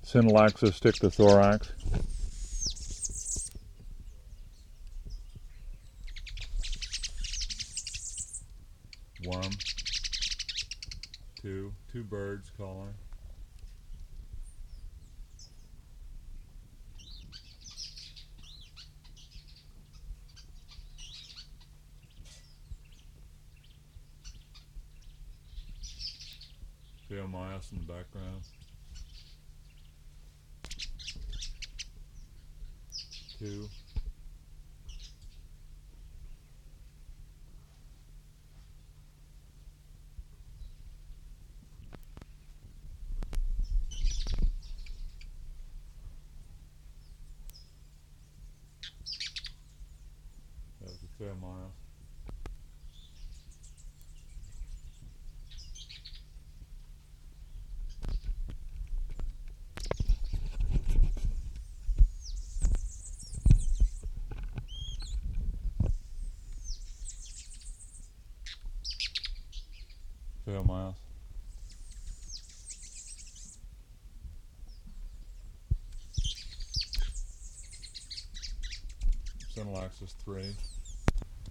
Synallaxis stick to thorax. Worm. Two birds calling. Phaeomyas in the background. Two. That was a Phaeomyas. Phaeomyas. Synallaxis 3.